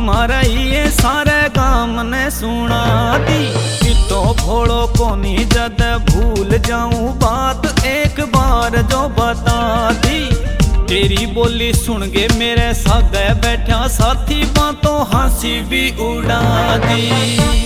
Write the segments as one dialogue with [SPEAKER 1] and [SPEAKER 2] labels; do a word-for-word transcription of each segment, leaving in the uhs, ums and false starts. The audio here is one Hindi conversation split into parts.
[SPEAKER 1] मारा ये सारे गाम ने सुना दी। कितो भोड़ो कोनी जद भूल जाऊं बात एक बार जो बता दी। तेरी बोली सुन के मेरे सागे बैठा साथी बातों हंसी भी उड़ा दी।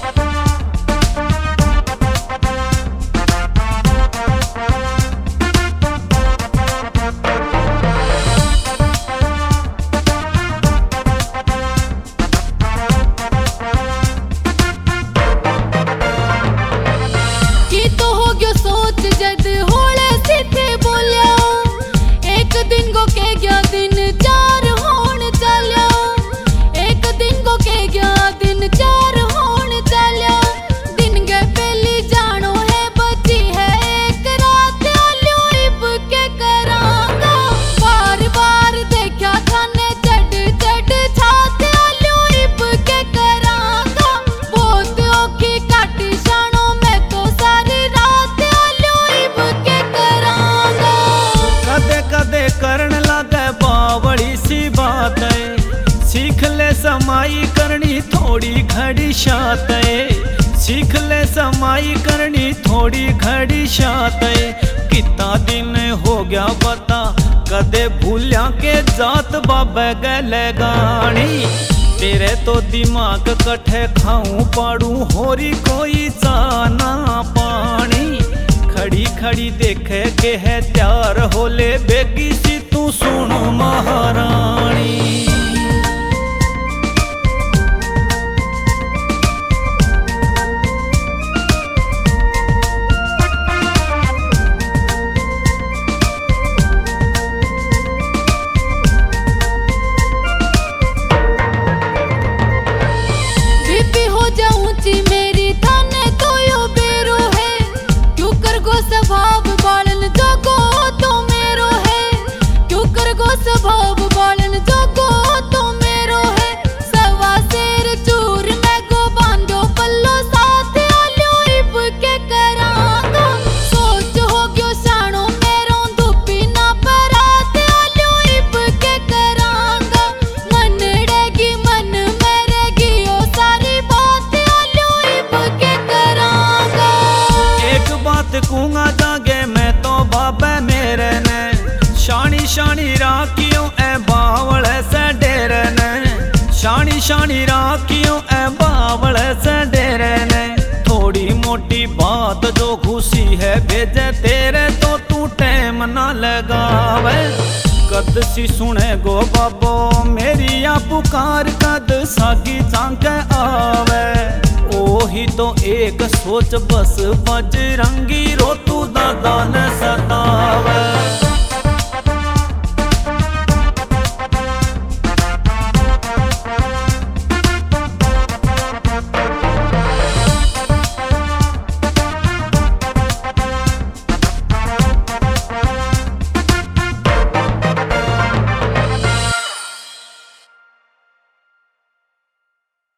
[SPEAKER 1] सीख ले समाई करनी थोड़ी घड़ी शाते, सीख ले समाई करनी थोड़ी घड़ी शाते। कितना दिन हो गया बता कदे भूलिया के जात बाबे गले गानी। तेरे तो दिमाग कट्ठे खाऊं पाड़ू होरी कोई जाना पानी। खड़ी खड़ी देखे के है त्यार हो ले बेगी सी तू सुन महारानी।
[SPEAKER 2] मेरी थाने तो यो बेरो है क्यों कर गो स्वभाव बालन जोगो तो मेरो है। क्यों कर गो स्वभाव बालन जोगो तो मेरो है। सवा शेर चूर में गो बांधो पल्लो साथ आलो इब के करांगा। सोच हो गयो साणो मेरो दुपी ना परात आलो इब के करांगा। मन डेगी मन मेरेगी ओ सारी बात
[SPEAKER 1] कहूंगा जागे मैं तो बाबे मेरे ने। शानी शानी राखियों ए बावल से डेरे ने। शानी शानी राखियों ए बावल से डेरे ने। थोड़ी मोटी बात जो खुशी है भेजे तेरे तो तू टाइम ना लगावे। कद सी सुने गो बाबो मेरी या पुकार कद सागी चांके आवे। ओही तो एक सोच बस बजरंगी रो तू दादा ने।